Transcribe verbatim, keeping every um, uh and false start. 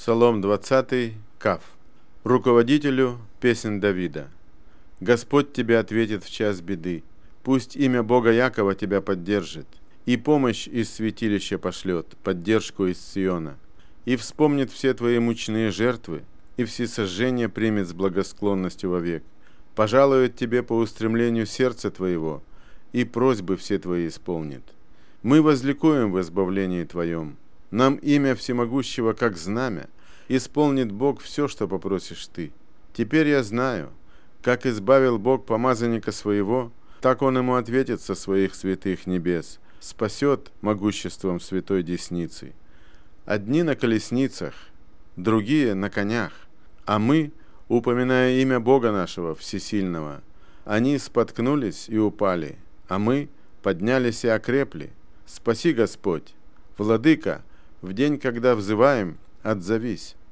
Псалом двадцатый, Кав. Руководителю песнь Давида. Господь тебе ответит в час беды. Пусть имя Бога Якова тебя поддержит, и помощь из святилища пошлет, поддержку из Сиона, и вспомнит все твои мучные жертвы, и всесожжения примет с благосклонностью вовек. Пожалует тебе по устремлению сердца твоего, и просьбы все твои исполнит. Мы возликуем в избавлении твоем. Нам имя всемогущего, как знамя, исполнит Бог все, что попросишь ты. Теперь я знаю, как избавил Бог помазанника своего, так он ему ответит со своих святых небес, спасет могуществом святой десницы. Одни на колесницах, другие на конях, а мы, упоминая имя Бога нашего всесильного, они споткнулись и упали, а мы поднялись и окрепли. Спаси, Господь! Владыка, в день, когда взываем, отзовись.